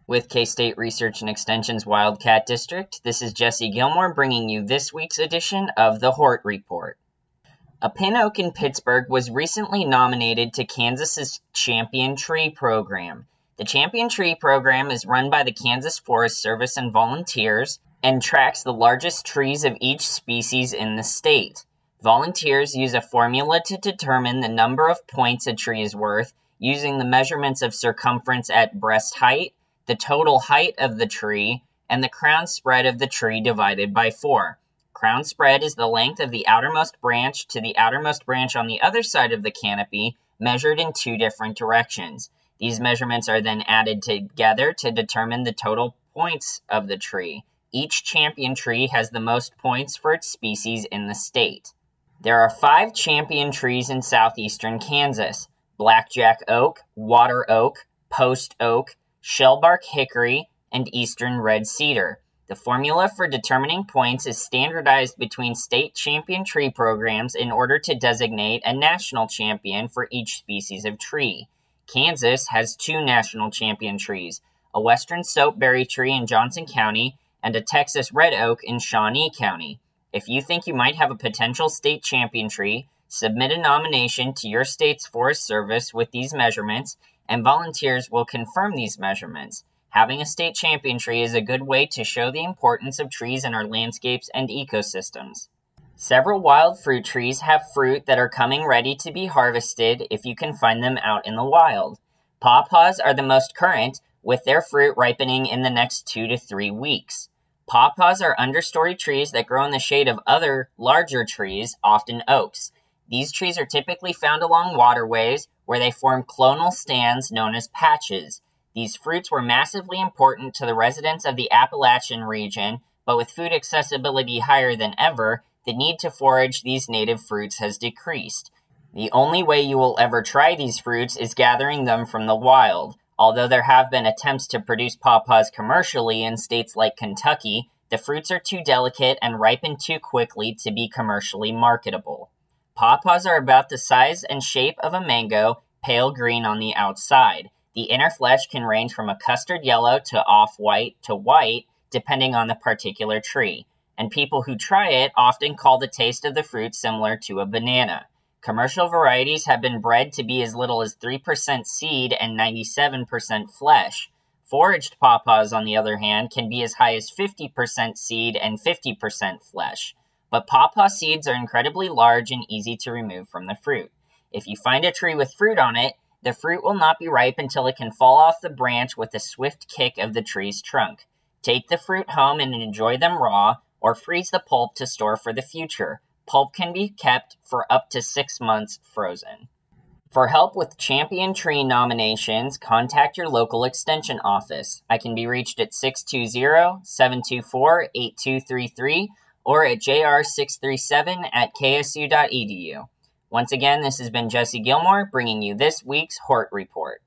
With K-State Research and Extension's Wildcat District, this is Jesse Gilmore bringing you this week's edition of the Hort Report. A pin oak in Pittsburgh was recently nominated to Kansas's Champion Tree Program. The Champion Tree Program is run by the Kansas Forest Service and volunteers and tracks the largest trees of each species in the state. Volunteers use a formula to determine the number of points a tree is worth using the measurements of circumference at breast height, the total height of the tree, and the crown spread of the tree divided by 4. Crown spread is the length of the outermost branch to the outermost branch on the other side of the canopy, measured in 2 different directions. These measurements are then added together to determine the total points of the tree. Each champion tree has the most points for its species in the state. There are 5 champion trees in southeastern Kansas: blackjack oak, water oak, post oak, shellbark hickory, and eastern red cedar. The formula for determining points is standardized between state champion tree programs in order to designate a national champion for each species of tree. Kansas has 2 national champion trees, a western soapberry tree in Johnson County and a Texas red oak in Shawnee County. If you think you might have a potential state champion tree, submit a nomination to your state's Forest Service with these measurements, and volunteers will confirm these measurements. Having a state champion tree is a good way to show the importance of trees in our landscapes and ecosystems. Several wild fruit trees have fruit that are coming ready to be harvested if you can find them out in the wild. Pawpaws are the most current, with their fruit ripening in the next 2 to 3 weeks. Pawpaws are understory trees that grow in the shade of other, larger trees, often oaks. These trees are typically found along waterways, where they form clonal stands known as patches. These fruits were massively important to the residents of the Appalachian region, but with food accessibility higher than ever, the need to forage these native fruits has decreased. The only way you will ever try these fruits is gathering them from the wild. Although there have been attempts to produce pawpaws commercially in states like Kentucky, the fruits are too delicate and ripen too quickly to be commercially marketable. Pawpaws are about the size and shape of a mango, pale green on the outside. The inner flesh can range from a custard yellow to off-white to white, depending on the particular tree, and people who try it often call the taste of the fruit similar to a banana. Commercial varieties have been bred to be as little as 3% seed and 97% flesh. Foraged pawpaws, on the other hand, can be as high as 50% seed and 50% flesh. But pawpaw seeds are incredibly large and easy to remove from the fruit. If you find a tree with fruit on it, the fruit will not be ripe until it can fall off the branch with a swift kick of the tree's trunk. Take the fruit home and enjoy them raw, or freeze the pulp to store for the future. Pulp can be kept for up to 6 months frozen. For help with champion tree nominations, contact your local extension office. I can be reached at 620-724-8233 or at jr637@ksu.edu. Once again, this has been Jesse Gilmore bringing you this week's Hort Report.